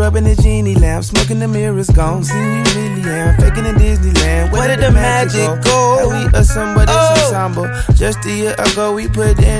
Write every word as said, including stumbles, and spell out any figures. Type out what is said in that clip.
rubbing the genie lamp, smoking the mirrors gone. See me really am, faking in Disneyland. Where, Where did the magic go? go? We assembled this oh. ensemble. Just a year ago we put in